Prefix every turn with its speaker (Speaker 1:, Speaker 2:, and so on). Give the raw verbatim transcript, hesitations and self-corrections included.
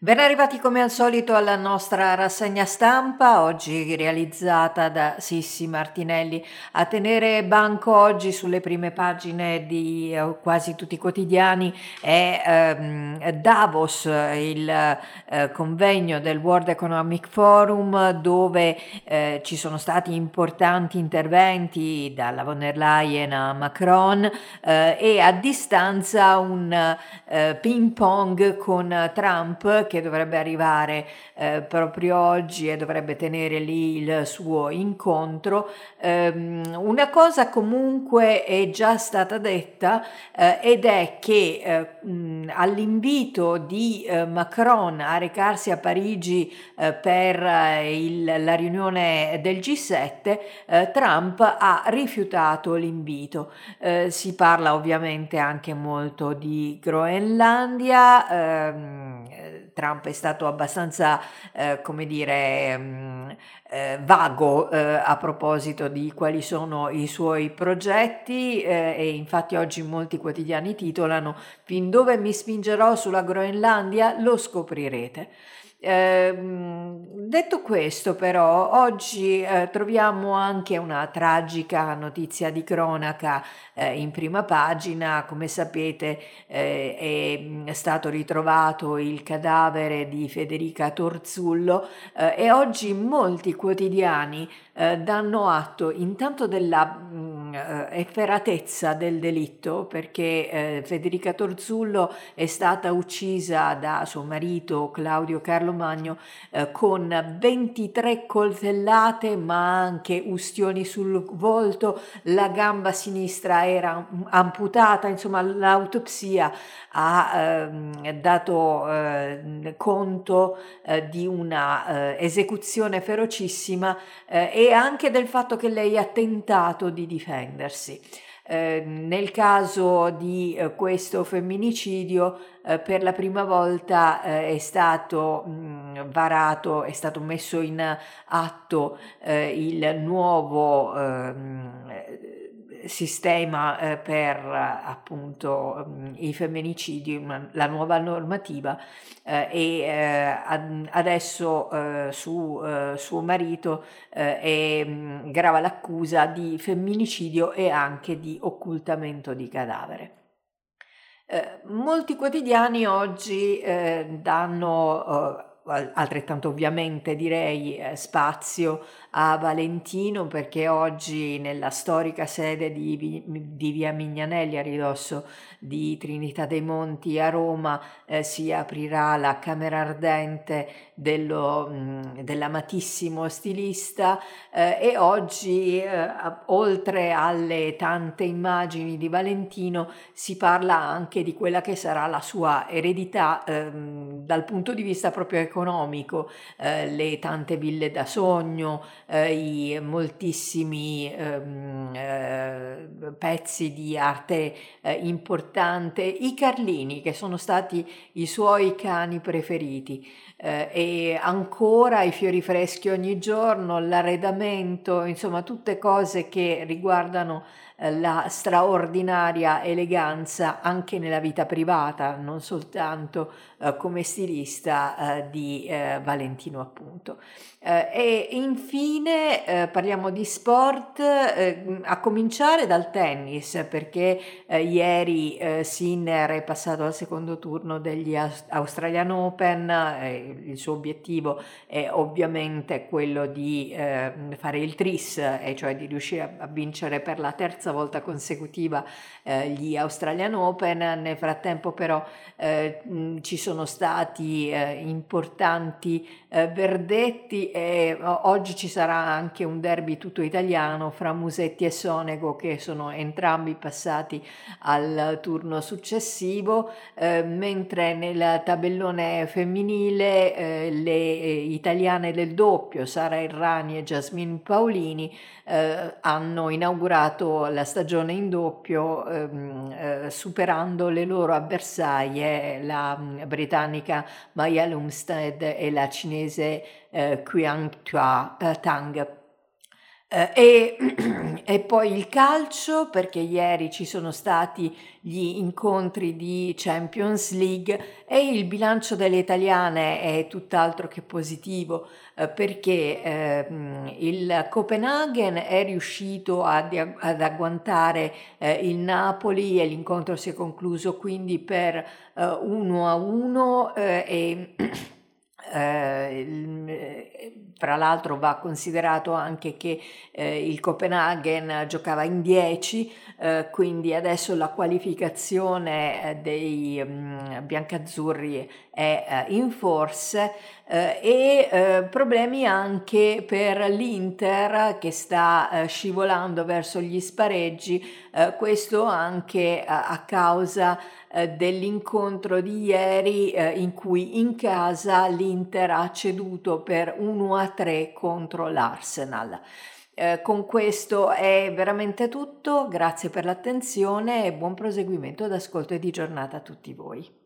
Speaker 1: Ben arrivati come al solito alla nostra rassegna stampa, oggi realizzata da Sissi Martinelli. A tenere banco oggi sulle prime pagine di eh, quasi tutti i quotidiani è ehm, Davos, il eh, convegno del World Economic Forum, dove eh, ci sono stati importanti interventi dalla von der Leyen a Macron eh, e a distanza un eh, ping pong con Trump, che dovrebbe arrivare eh, proprio oggi e dovrebbe tenere lì il suo incontro. Ehm, una cosa comunque è già stata detta eh, ed è che eh, mh, all'invito di eh, Macron a recarsi a Parigi eh, per eh, il, la riunione del G sette, eh, Trump ha rifiutato l'invito. Eh, si parla ovviamente anche molto di Groenlandia. ehm, Trump è stato abbastanza, eh, come dire, mh, eh, vago eh, a proposito di quali sono i suoi progetti eh, e infatti oggi molti quotidiani titolano: fin dove mi spingerò sulla Groenlandia lo scoprirete. Ehm, detto questo, però, oggi eh, troviamo anche una tragica notizia di cronaca eh, in prima pagina. Come sapete, eh, è stato ritrovato il cadavere di Federica Torzullo eh, e oggi molti quotidiani eh, danno atto intanto della mh, eh, efferatezza del delitto, perché eh, Federica Torzullo è stata uccisa da suo marito Claudio Carlo Magno eh, con ventitré coltellate, ma anche ustioni sul volto. La gamba sinistra era amputata. Insomma, l'autopsia ha ehm, dato eh, conto eh, di una eh, esecuzione ferocissima eh, e anche del fatto che lei ha tentato di difendersi. Eh, nel caso di eh, questo femminicidio, eh, per la prima volta eh, è stato mh, varato, è stato messo in atto eh, il nuovo ehm, sistema eh, per eh, appunto mh, i femminicidi, una- la nuova normativa eh, e eh, ad- adesso eh, su eh, suo marito eh, è, mh, grava l'accusa di femminicidio e anche di occultamento di cadavere. Eh, molti quotidiani oggi eh, danno, eh, al- altrettanto ovviamente direi, eh, spazio a Valentino, perché oggi nella storica sede di, Vi- di Via Mignanelli, a ridosso di Trinità dei Monti a Roma, eh, si aprirà la Camera Ardente dello, mh, dell'amatissimo stilista eh, e oggi, eh, a- oltre alle tante immagini di Valentino, si parla anche di quella che sarà la sua eredità ehm, dal punto di vista proprio economico, eh, le tante ville da sogno, eh, i moltissimi ehm, eh, pezzi di arte eh, importante, i Carlini, che sono stati i suoi cani preferiti, eh, e ancora i fiori freschi ogni giorno, l'arredamento, insomma tutte cose che riguardano eh, la straordinaria eleganza anche nella vita privata, non soltanto eh, come stilista eh, di eh, Valentino, appunto. Eh, e infine eh, parliamo di sport, eh, a cominciare dal tennis, perché eh, ieri eh, Sinner è passato al secondo turno degli Aus- Australian Open. Eh, il suo obiettivo è ovviamente quello di eh, fare il tris, e cioè di riuscire a, a vincere per la terza volta consecutiva eh, gli Australian Open. Nel frattempo però eh, mh, ci sono stati eh, importanti eh, verdetti e o- oggi ci sarà anche un derby tutto italiano fra Musetti e Sonego, che sono entrambi passati al turno successivo, eh, mentre nel tabellone femminile eh, le eh, italiane del doppio, Sara Errani e Jasmine Paolini, eh, hanno inaugurato la stagione in doppio ehm, eh, superando le loro avversarie, la mh, britannica Maya Lumstead e la cinese eh, Qiang Tua- eh, Tang. Eh, e, e poi il calcio, perché ieri ci sono stati gli incontri di Champions League e il bilancio delle italiane è tutt'altro che positivo, eh, perché eh, mh, il Copenaghen è riuscito ad, ad agguantare eh, il Napoli e l'incontro si è concluso quindi per eh, uno a uno eh, e eh, il- eh, tra l'altro va considerato anche che eh, il Copenaghen giocava in dieci, eh, quindi adesso la qualificazione eh, dei mm, biancazzurri è eh, in forse, eh, e eh, problemi anche per l'Inter che sta eh, scivolando verso gli spareggi, eh, questo anche eh, a causa eh, dell'incontro di ieri eh, in cui in casa l'Inter ha ceduto per uno a tre contro l'Arsenal. Eh, con questo è veramente tutto, grazie per l'attenzione e buon proseguimento d'ascolto e di giornata a tutti voi.